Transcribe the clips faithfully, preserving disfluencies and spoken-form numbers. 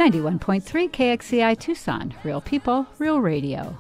ninety-one point three K X C I Tucson. Real people, real radio.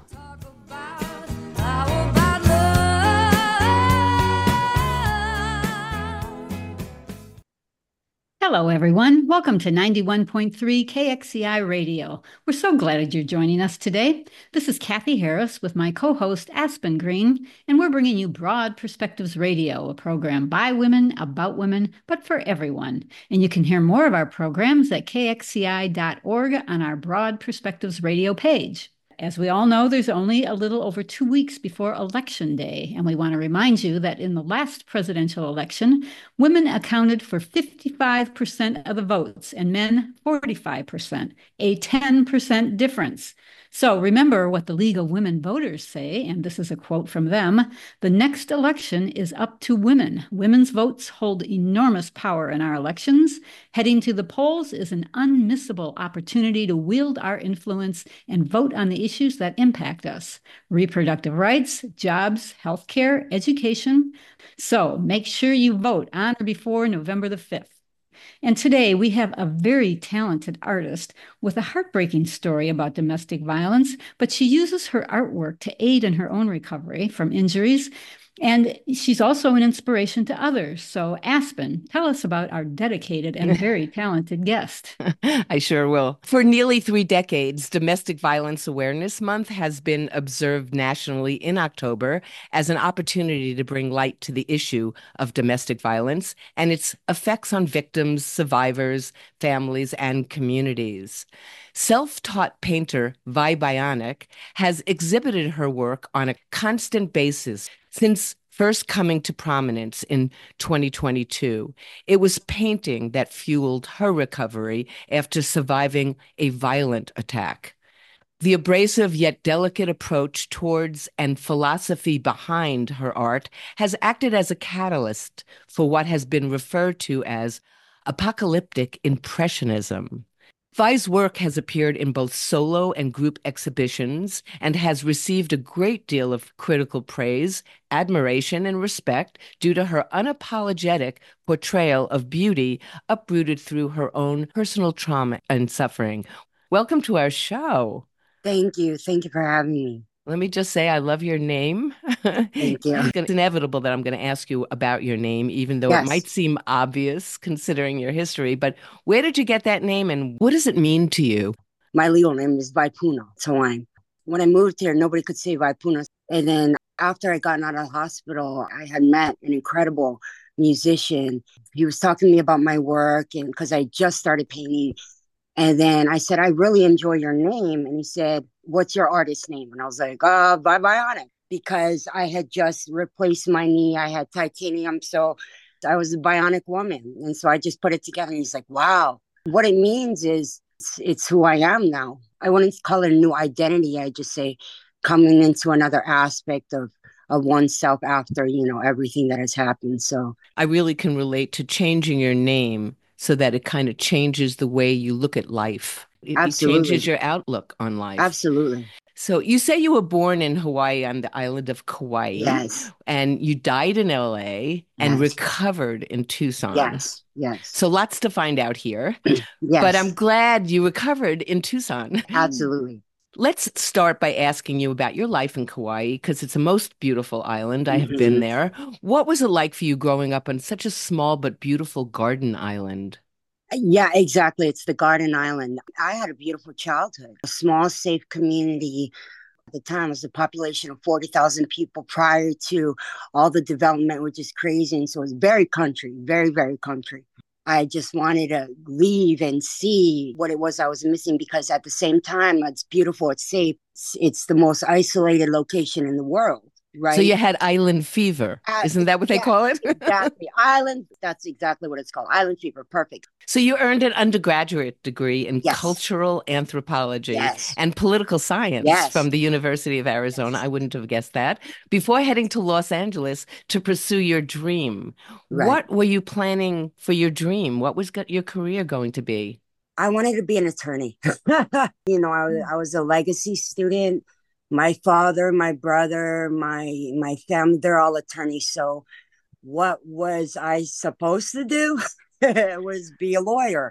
Hello, everyone. Welcome to ninety-one point three K X C I Radio. We're so glad you're joining us today. This is Kathy Harris with my co-host Aspen Green, and we're bringing you Broad Perspectives Radio, a program by women, about women, but for everyone. And you can hear more of our programs at K X C I dot org on our Broad Perspectives Radio page. As we all know, there's only a little over two weeks before Election Day, and we want to remind you that in the last presidential election, women accounted for fifty-five percent of the votes and men forty-five percent, a ten percent difference. So remember what the League of Women Voters say, and this is a quote from them: "The next election is up to women. Women's votes hold enormous power in our elections. Heading to the polls is an unmissable opportunity to wield our influence and vote on the issues that impact us: reproductive rights, jobs, healthcare, education. So make sure you vote on or before November the fifth. And today we have a very talented artist with a heartbreaking story about domestic violence, but she uses her artwork to aid in her own recovery from injuries. And she's also an inspiration to others. So Aspen, tell us about our dedicated and very talented guest. I sure will. For nearly three decades, Domestic Violence Awareness Month has been observed nationally in October as an opportunity to bring light to the issue of domestic violence and its effects on victims, survivors, families, and communities. Self-taught painter Vi Bionic has exhibited her work on a constant basis since first coming to prominence in twenty twenty-two. It was painting that fueled her recovery after surviving a violent attack. The abrasive yet delicate approach towards and philosophy behind her art has acted as a catalyst for what has been referred to as apocalyptic impressionism. Vi's work has appeared in both solo and group exhibitions and has received a great deal of critical praise, admiration, and respect due to her unapologetic portrayal of beauty uprooted through her own personal trauma and suffering. Welcome to our show. Thank you. Thank you for having me. Let me just say I love your name. Thank you. It's inevitable that I'm going to ask you about your name, even though Yes. it might seem obvious considering your history. But where did you get that name and what does it mean to you? My legal name is Vaipuna. It's Hawaiian. When I moved here, nobody could say Vaipuna. And then after I got out of the hospital, I had met an incredible musician. He was talking to me about my work and because I just started painting. And then I said, I really enjoy your name. And he said, what's your artist name? And I was like, uh, Vi Bionic, because I had just replaced my knee. I had titanium. So I was a bionic woman. And so I just put it together. And he's like, wow. What it means is it's, it's who I am now. I wouldn't call it a new identity. I just say coming into another aspect of of oneself after, you know, everything that has happened. So I really can relate to changing your name so that it kind of changes the way you look at life. It, it changes your outlook on life. Absolutely. So you say you were born in Hawaii on the island of Kauai. Yes. And you died in L A and Yes. recovered in Tucson. Yes. Yes. So lots to find out here. Yes. But I'm glad you recovered in Tucson. Absolutely. Let's start by asking you about your life in Kauai, because it's a most beautiful island. I have Mhm. been there. What was it like for you growing up on such a small but beautiful garden island? Yeah, exactly. It's the Garden Island. I had a beautiful childhood, a small, safe community. At the time, it was a population of forty thousand people prior to all the development, which is crazy. And so it was very country, very, very country. I just wanted to leave and see what it was I was missing because at the same time, it's beautiful, it's safe. It's, it's the most isolated location in the world. Right. So you had island fever. Uh, Isn't that what they yeah, call it? Exactly. Island. That's exactly what it's called. Island fever. Perfect. So you earned an undergraduate degree in Yes. cultural anthropology Yes. and political science Yes. from the University of Arizona. Yes. I wouldn't have guessed that. Before heading to Los Angeles to pursue your dream, Right. what were you planning for your dream? What was go- your career going to be? I wanted to be an attorney. you know, I, I was a legacy student. My father, my brother, my my family, they're all attorneys. So what was I supposed to do? It was be a lawyer.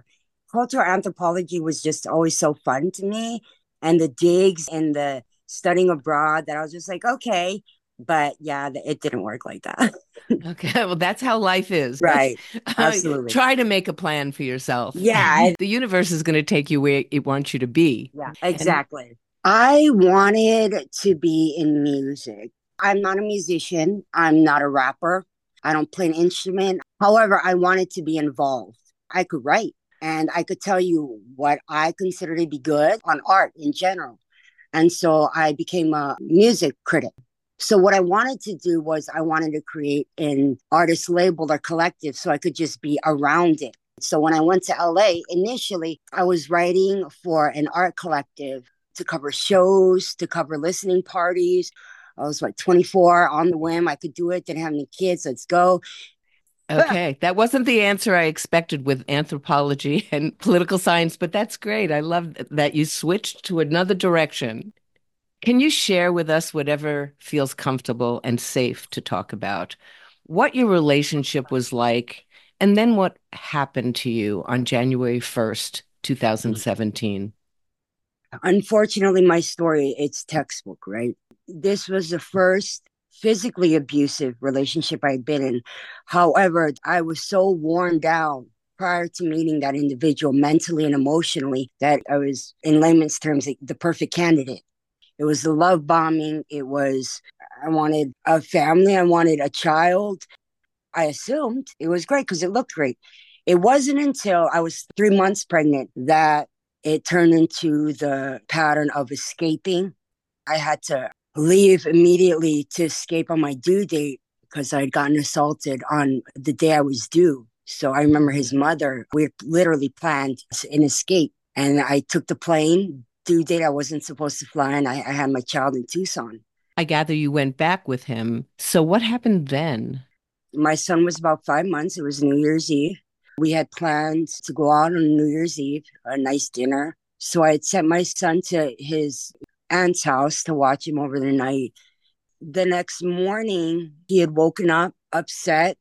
Cultural anthropology was just always so fun to me. And the digs and the studying abroad that I was just like, okay. But yeah, it didn't work like that. Okay, well, that's how life is. Right. Uh, Absolutely. try to make a plan for yourself. Yeah. The universe is going to take you where it wants you to be. Yeah, And exactly. I wanted to be in music. I'm not a musician. I'm not a rapper. I don't play an instrument. However, I wanted to be involved. I could write and I could tell you what I consider to be good on art in general. And so I became a music critic. So what I wanted to do was I wanted to create an artist label or collective so I could just be around it. So when I went to L A, initially I was writing for an art collective to cover shows, to cover listening parties. I was like twenty-four on the whim. I could do it. Didn't have any kids. Let's go. okay, that wasn't the answer I expected with anthropology and political science, but that's great. I love that you switched to another direction. Can you share with us whatever feels comfortable and safe to talk about? What your relationship was like, and then what happened to you on January first, twenty seventeen? Unfortunately, my story, it's textbook, right? This was the first physically abusive relationship I'd been in. However, I was so worn down prior to meeting that individual mentally and emotionally that I was, in layman's terms, the perfect candidate. It was the love bombing. It was, I wanted a family. I wanted a child. I assumed it was great because it looked great. It wasn't until I was three months pregnant that it turned into the pattern of escaping. I had to leave immediately to escape on my due date because I'd gotten assaulted on the day I was due. So I remember his mother, we literally planned an escape. And I took the plane, due date I wasn't supposed to fly, and I, I had my child in Tucson. I gather you went back with him. So what happened then? My son was about five months. It was New Year's Eve. We had planned to go out on New Year's Eve, a nice dinner. So I had sent my son to his aunt's house to watch him over the night. The next morning, he had woken up upset.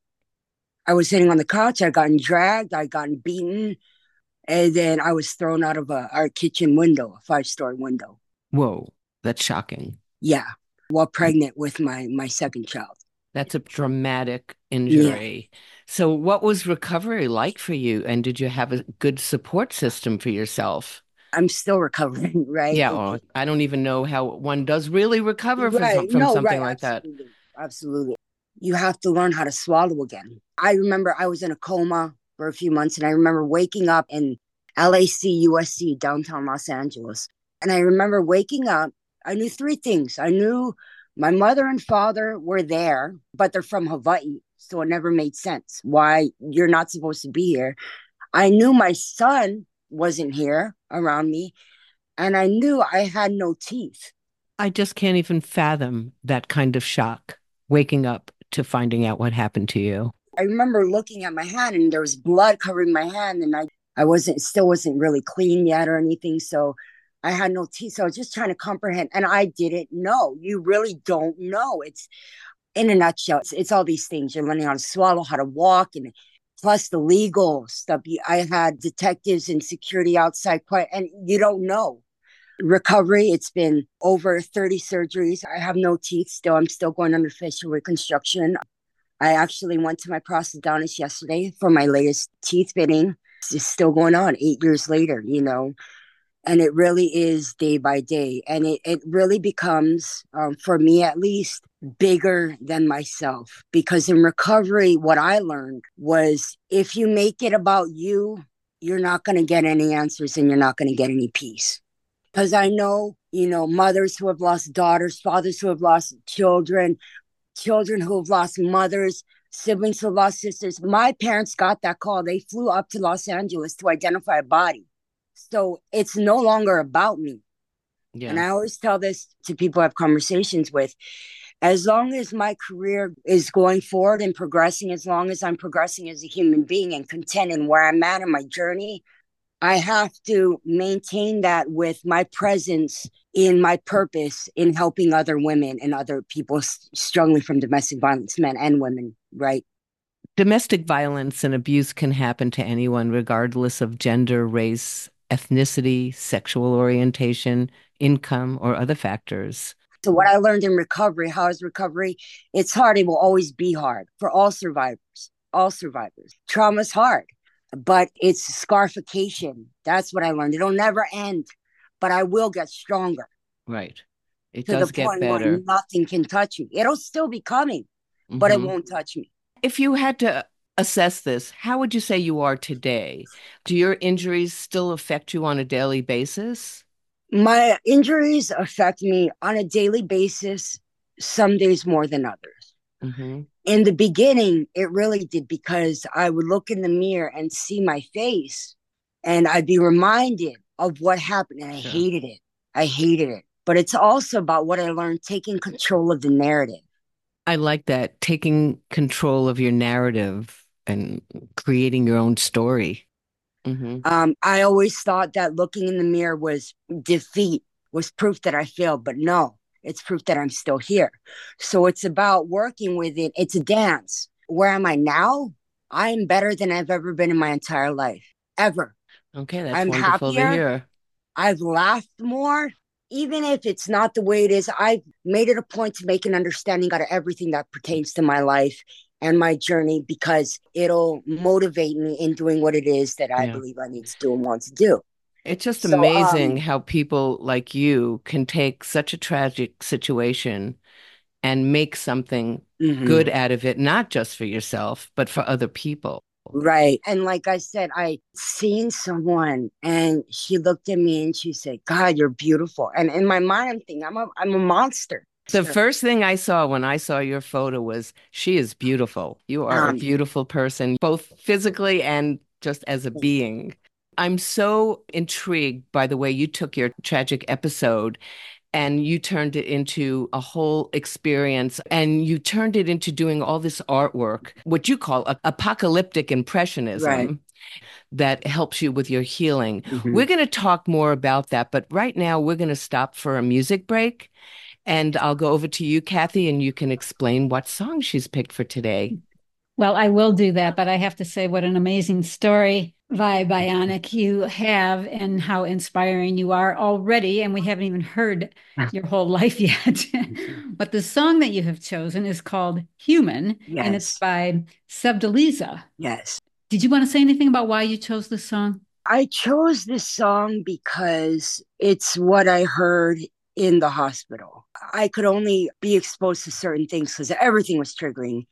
I was sitting on the couch. I'd gotten dragged. I'd gotten beaten. And then I was thrown out of a, our kitchen window, a five-story window. Whoa, that's shocking. Yeah, while pregnant with my, my second child. That's a traumatic injury. Yeah. So what was recovery like for you? And did you have a good support system for yourself? I'm still recovering, right? Yeah, well, I don't even know how one does really recover from, right. from no, something right. like Absolutely. that. Absolutely. You have to learn how to swallow again. I remember I was in a coma for a few months, and I remember waking up in L A C U S C, downtown Los Angeles. And I remember waking up, I knew three things. I knew my mother and father were there, but they're from Hawaii. So it never made sense why you're not supposed to be here. I knew my son wasn't here around me, and I knew I had no teeth. I just can't even fathom that kind of shock, waking up to finding out what happened to you. I remember looking at my hand and there was blood covering my hand, and I, I wasn't, still wasn't really clean yet or anything. So I had no teeth. So I was just trying to comprehend, and I didn't know. You really don't know. It's, in a nutshell, it's, it's all these things. You're learning how to swallow, how to walk, and plus the legal stuff. I had detectives and security outside, and you don't know. Recovery, it's been over thirty surgeries. I have no teeth still. I'm still going under facial reconstruction. I actually went to my prosthodontist yesterday for my latest teeth fitting. It's still going on eight years later, you know. And it really is day by day. And it, it really becomes, um, for me at least, bigger than myself. Because in recovery, what I learned was if you make it about you, you're not going to get any answers and you're not going to get any peace. Because I know, you know, mothers who have lost daughters, fathers who have lost children, children who have lost mothers, siblings who have lost sisters. My parents got that call. They flew up to Los Angeles to identify a body. So it's no longer about me. Yeah. And I always tell this to people I have conversations with. As long as my career is going forward and progressing, as long as I'm progressing as a human being and content in where I'm at in my journey, I have to maintain that with my presence in my purpose in helping other women and other people struggling from domestic violence, men and women, right? Domestic violence and abuse can happen to anyone, regardless of gender, race, ethnicity, sexual orientation, income, or other factors. So what I learned in recovery, how is recovery? It's hard. It will always be hard for all survivors, all survivors. Trauma's hard, but it's scarification. That's what I learned. It'll never end, but I will get stronger. Right. It to does the get point better. where nothing can touch me. It'll still be coming, but Mhm. it won't touch me. If you had to assess this, how would you say you are today? Do your injuries still affect you on a daily basis? My injuries affect me on a daily basis, some days more than others. Mm-hmm. In the beginning, it really did, because I would look in the mirror and see my face and I'd be reminded of what happened, and I Sure. hated it. I hated it. But it's also about what I learned, taking control of the narrative. I like that, taking control of your narrative and creating your own story. Mm-hmm. Um, I always thought that looking in the mirror was defeat, was proof that I failed, but no, it's proof that I'm still here. So it's about working with it. It's a dance. Where am I now? I'm better than I've ever been in my entire life, ever. Okay, that's I'm wonderful happier. to hear. I've laughed more. Even if it's not the way it is, I've made it a point to make an understanding out of everything that pertains to my life and my journey, because it'll motivate me in doing what it is that I Yeah. believe I need to do and want to do. It's just So, amazing um, how people like you can take such a tragic situation and make something mhm. good out of it, not just for yourself, but for other people. Right. And like I said, I seen someone and she looked at me and she said, God, you're beautiful. And in my mind, I'm thinking, I'm a, I'm a monster. The first thing I saw when I saw your photo was, she is beautiful. You are Um, a beautiful person, both physically and just as a being. I'm so intrigued by the way you took your tragic episode and you turned it into a whole experience, and you turned it into doing all this artwork, what you call a- apocalyptic impressionism. Right. That helps you with your healing. Mhm. We're going to talk more about that, but right now we're going to stop for a music break. And I'll go over to you, Kathy, and you can explain what song she's picked for today. Well, I will do that, but I have to say what an amazing story, Vi Bionic, you have, and how inspiring you are already. And we haven't even heard your whole life yet. But the song that you have chosen is called Human, Yes. and it's by Sebdaliza. Yes. Did you want to say anything about why you chose this song? I chose this song because it's what I heard in the hospital. I could only be exposed to certain things because everything was triggering.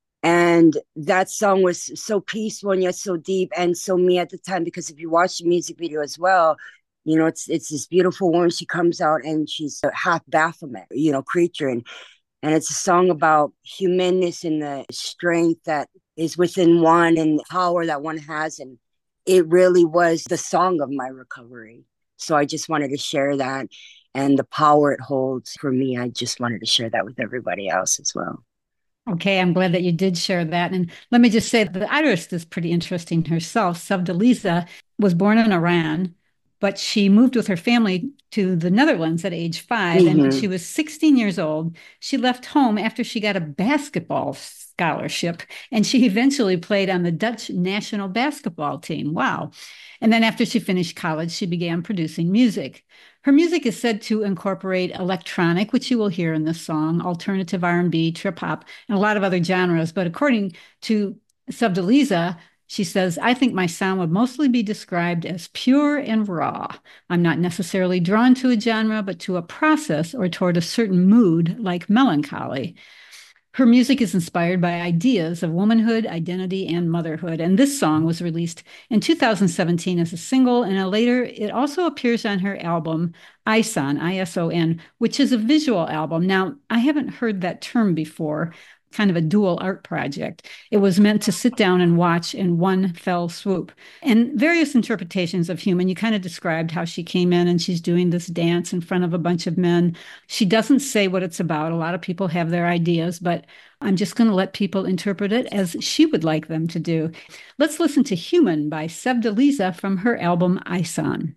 And that song was so peaceful and yet so deep and so me at the time, because if you watch the music video as well, you know, it's it's this beautiful woman. She comes out and she's a half Baphomet, you know, creature. And, and it's a song about humanness and the strength that is within one and the power that one has. And it really was the song of my recovery. So I just wanted to share that, and the power it holds for me. I just wanted to share that with everybody else as well. Okay, I'm glad that you did share that. And let me just say that the artist is pretty interesting herself. Sebdaliza was born in Iran, but she moved with her family to the Netherlands at age five. And when Mhm. she was sixteen years old, she left home after she got a basketball scholarship. And she eventually played on the Dutch national basketball team. Wow. And then after she finished college, she began producing music. Her music is said to incorporate electronic, which you will hear in this song, alternative R and B, trip hop, and a lot of other genres. But according to Sebdaliza, she says, I think my sound would mostly be described as pure and raw. I'm not necessarily drawn to a genre, but to a process or toward a certain mood, like melancholy. Her music is inspired by ideas of womanhood, identity, and motherhood. And this song was released in two thousand seventeen as a single, and later it also appears on her album, ISON, I S O N, which is a visual album. Now, I haven't heard that term before, kind of a dual art project. It was meant to sit down and watch in one fell swoop. And various interpretations of Human, you kind of described how she came in and she's doing this dance in front of a bunch of men. She doesn't say what it's about. A lot of people have their ideas, but I'm just going to let people interpret it as she would like them to do. Let's listen to Human by Sebdaliza from her album ISON.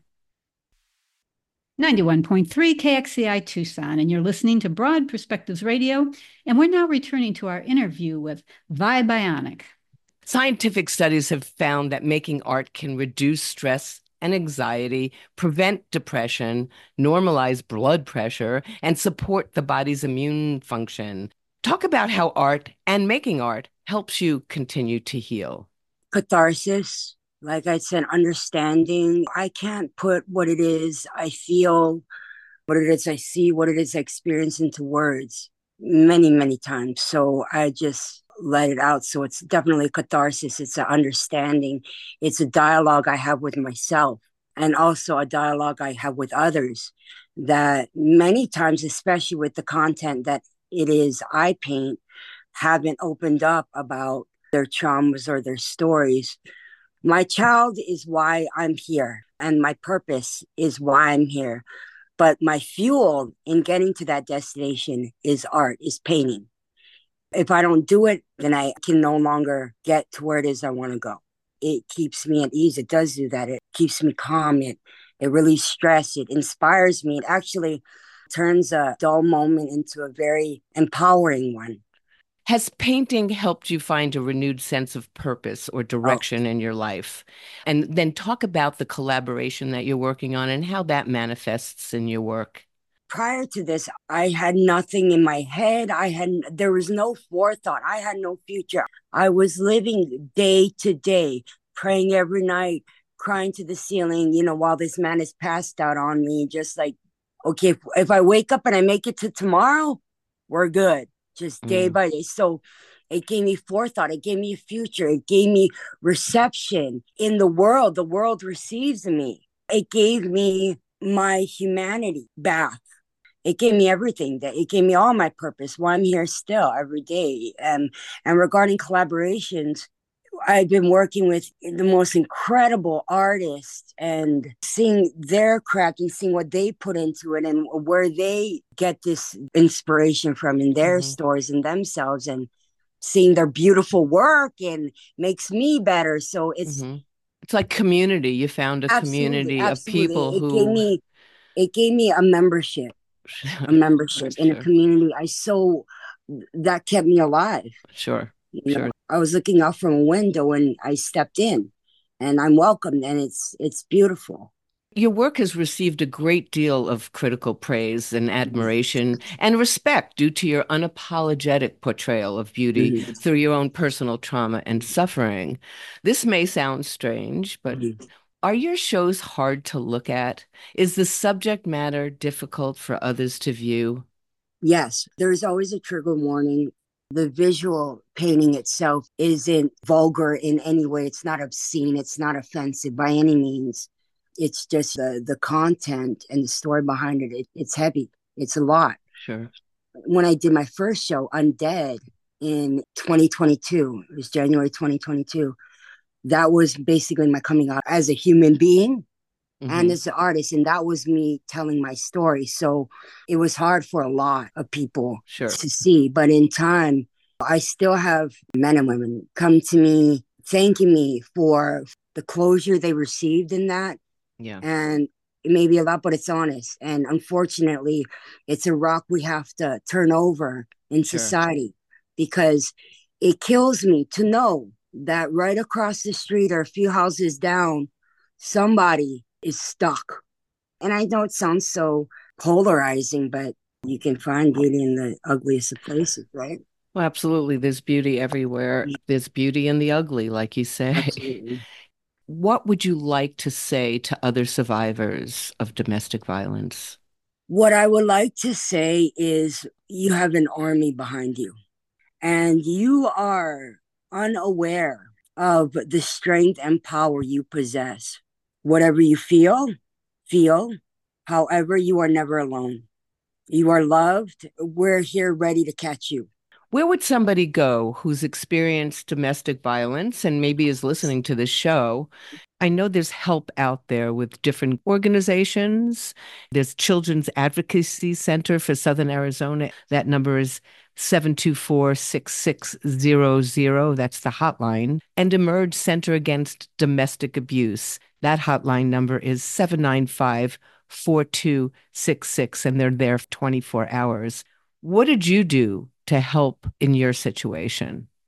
ninety-one point three K X C I Tucson, and you're listening to Broad Perspectives Radio. And we're now returning to our interview with Vi Bionic. Scientific studies have found that making art can reduce stress and anxiety, prevent depression, normalize blood pressure, and support the body's immune function. Talk about how art and making art helps you continue to heal. Catharsis, like I said, understanding. I can't put what it is I feel, what it is I see, what it is I experience into words many, many times. So I just let it out. So it's definitely catharsis. It's an understanding. It's a dialogue I have with myself and also a dialogue I have with others that many times, especially with the content that it is I paint, haven't opened up about their traumas or their stories. My child is why I'm here, and my purpose is why I'm here. But my fuel in getting to that destination is art, is painting. If I don't do it, then I can no longer get to where it is I want to go. It keeps me at ease. It does do that. It keeps me calm. It, it relieves stress. It inspires me. It actually turns a dull moment into a very empowering one. Has painting helped you find a renewed sense of purpose or direction oh. in your life? And then talk about the collaboration that you're working on and how that manifests in your work. Prior to this, I had nothing in my head. I had, there was no forethought. I had no future. I was living day to day, praying every night, crying to the ceiling, you know, while this man is passed out on me, just like, okay, if, if I wake up and I make it to tomorrow, we're good. Just day mm. by day. So it gave me forethought. It gave me a future. It gave me reception in the world. The world receives me. It gave me my humanity back. It gave me everything. That it gave me all my purpose. Why I'm here still every day. And and regarding collaborations, I've been working with the most incredible artists and seeing their craft and seeing what they put into it and where they get this inspiration from in their mm-hmm. stories and themselves, and seeing their beautiful work and makes me better. So it's mm-hmm. it's like community. You found a absolutely, community absolutely. of people it who gave me it gave me a membership, a membership in sure. a community. I so that kept me alive. Sure. You sure. know, I was looking out from a window and I stepped in, and I'm welcomed, and it's it's beautiful. Your work has received a great deal of critical praise and admiration and respect due to your unapologetic portrayal of beauty mm-hmm. through your own personal trauma and suffering. This may sound strange, but mm-hmm. are your shows hard to look at? Is the subject matter difficult for others to view? Yes, there's always a trigger warning. The visual painting itself isn't vulgar in any way. It's not obscene. It's not offensive by any means. It's just the, the content and the story behind it. it. It's heavy. It's a lot. Sure. When I did my first show, Undead, in twenty twenty-two, it was January twenty twenty-two, that was basically my coming out as a human being mm-hmm. and as an artist. And that was me telling my story. So it was hard for a lot of people sure. to see. But in time, I still have men and women come to me thanking me for the closure they received in that. Yeah. And it may be a lot, but it's honest. And unfortunately, it's a rock we have to turn over in sure. society, because it kills me to know that right across the street or a few houses down, somebody is stuck. And I know it sounds so polarizing, but you can find beauty in the ugliest of places, right? Well, absolutely. There's beauty everywhere. There's beauty in the ugly, like you say. Absolutely. What would you like to say to other survivors of domestic violence? What I would like to say is you have an army behind you, and you are unaware of the strength and power you possess. Whatever you feel, feel. However, you are never alone. You are loved. We're here ready to catch you. Where would somebody go who's experienced domestic violence and maybe is listening to this show? I know there's help out there with different organizations. There's Children's Advocacy Center for Southern Arizona. That number is seven two four, six six zero zero. That's the hotline. And Emerge Center Against Domestic Abuse. That hotline number is seven nine five, four two six six, and they're there twenty-four hours. What did you do to help in your situation?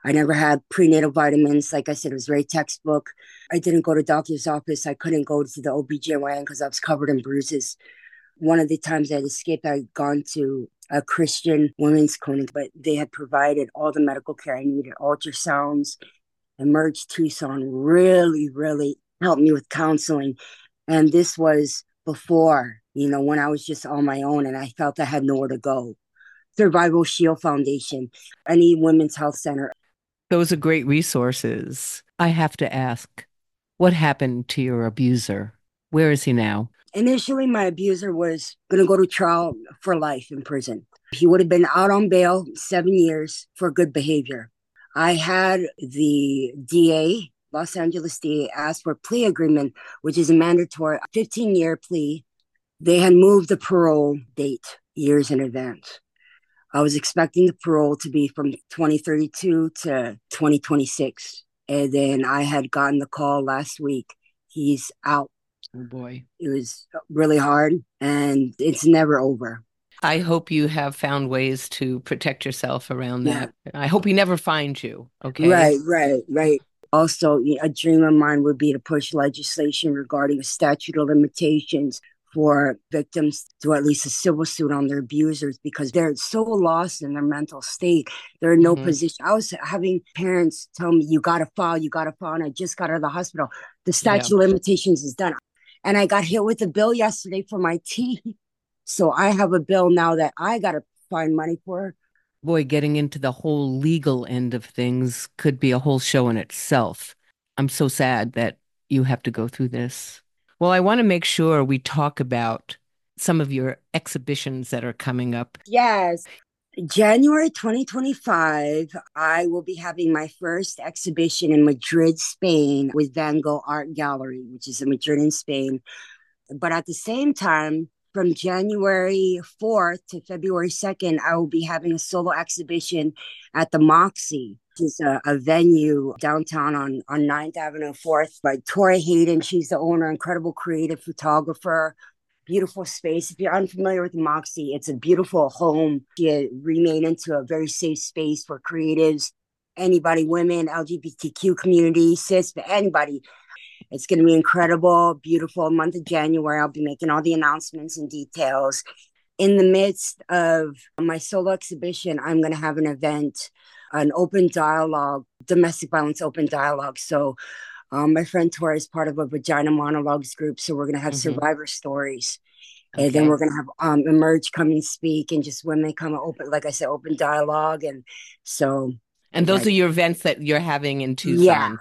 I never had prenatal vitamins. Like I said, it was very textbook. I didn't go to doctor's office. I couldn't go to the O B G Y N because I was covered in bruises. One of the times I had escaped, I had gone to a Christian women's clinic, but they had provided all the medical care I needed, ultrasounds. Emerge Tucson really, really helped me with counseling. And this was before, you know, when I was just on my own and I felt I had nowhere to go. Survival Shield Foundation, any women's health center. Those are great resources. I have to ask, what happened to your abuser? Where is he now? Initially, my abuser was going to go to trial for life in prison. He would have been out on bail seven years for good behavior. I had the D A, Los Angeles D A, ask for a plea agreement, which is a mandatory fifteen-year plea. They had moved the parole date years in advance. I was expecting the parole to be from twenty thirty-two to twenty twenty-six. And then I had gotten the call last week. He's out. Oh, boy. It was really hard, and it's never over. I hope you have found ways to protect yourself around that. Yeah. I hope he never finds you, okay? Right, right, right. Also, a dream of mine would be to push legislation regarding a statute of limitations for victims to at least a civil suit on their abusers because they're so lost in their mental state. They're in no mm-hmm. position. I was having parents tell me, you got to file, you got to file, and I just got out of the hospital. The statute yeah. of limitations is done. And I got hit with a bill yesterday for my teeth. So I have a bill now that I got to find money for. Boy, getting into the whole legal end of things could be a whole show in itself. I'm so sad that you have to go through this. Well, I want to make sure we talk about some of your exhibitions that are coming up. Yes. January twenty twenty-five, I will be having my first exhibition in Madrid, Spain with Van Gogh Art Gallery, which is in Madrid in Spain. But at the same time, from January fourth to February second, I will be having a solo exhibition at the Moxie, which is a, a venue downtown on, on ninth Avenue fourth by Tori Hayden. She's the owner, incredible creative photographer. Beautiful space. If you're unfamiliar with Moxie, it's a beautiful home. It remade into a very safe space for creatives, anybody, women, L G B T Q community, cis, anybody. It's going to be incredible, beautiful month of January. I'll be making all the announcements and details. In the midst of my solo exhibition, I'm going to have an event, an open dialogue, domestic violence open dialogue. So Um, my friend Tori is part of a Vagina Monologues group, so we're going to have mm-hmm. survivor stories. Okay. And then we're going to have um, Emerge come and speak and just women come and open, like I said, open dialogue. And so. And those like, are your events that you're having in Tucson? Yeah.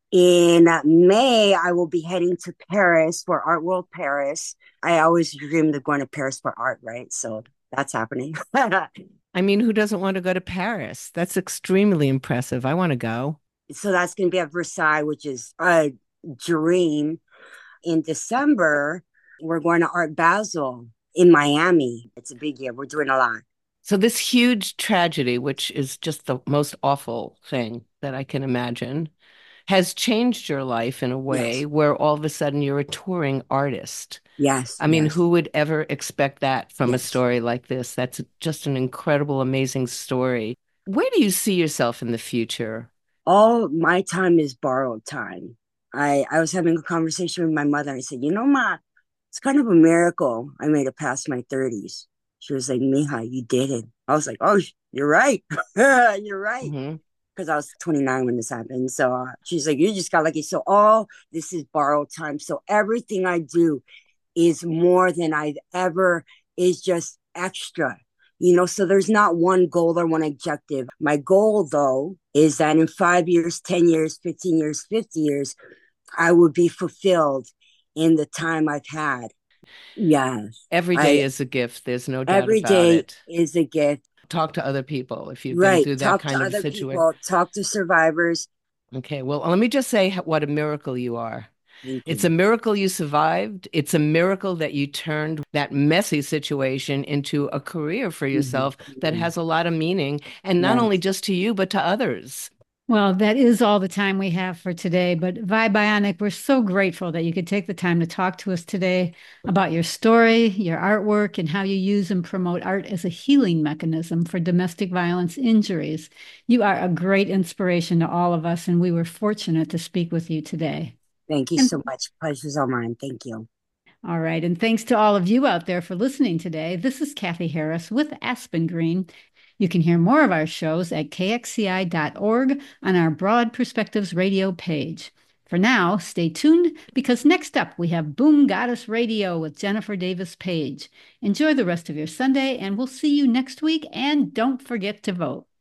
In uh, May, I will be heading to Paris for Art World Paris. I always dreamed of going to Paris for art, right? So that's happening. I mean, who doesn't want to go to Paris? That's extremely impressive. I want to go. So that's going to be at Versailles, which is a dream. In December, we're going to Art Basel in Miami. It's a big year. We're doing a lot. So this huge tragedy, which is just the most awful thing that I can imagine, has changed your life in a way yes. where all of a sudden you're a touring artist. Yes. I mean, yes. who would ever expect that from yes. a story like this? That's just an incredible, amazing story. Where do you see yourself in the future? All my time is borrowed time. I, I was having a conversation with my mother. And I said, you know, Ma, it's kind of a miracle I made it past my thirties. She was like, Mija, you did it. I was like, oh, you're right. You're right. Mm-hmm. Because I was twenty-nine when this happened. So uh, she's like, you just got lucky. So all this is borrowed time. So everything I do is more than I've ever, is just extra. You know, so there's not one goal or one objective. My goal, though, is that in five years, ten years, fifteen years, fifty years, I would be fulfilled in the time I've had. Yes. Every day I, is a gift. There's no doubt every about day it. is a gift. Talk to other people if you've right. been through that talk kind to of other situation. People, talk to survivors. Okay. Well, let me just say what a miracle you are. It's a miracle you survived. It's a miracle that you turned that messy situation into a career for yourself mm-hmm. that has a lot of meaning. And not yes. only just to you, but to others. Well, that is all the time we have for today. But Vi Bionic, we're so grateful that you could take the time to talk to us today about your story, your artwork, and how you use and promote art as a healing mechanism for domestic violence injuries. You are a great inspiration to all of us, and we were fortunate to speak with you today. Thank you And so much. Pleasure's all mine. Thank you. all right. And thanks to all of you out there for listening today. This is Kathy Harris with Aspen Green. You can hear more of our shows at K X C I dot org on our Broad Perspectives radio page. For now, stay tuned because next up we have Boom Goddess Radio with Jennifer Davis Page. Enjoy the rest of your Sunday, and we'll see you next week. And don't forget to vote.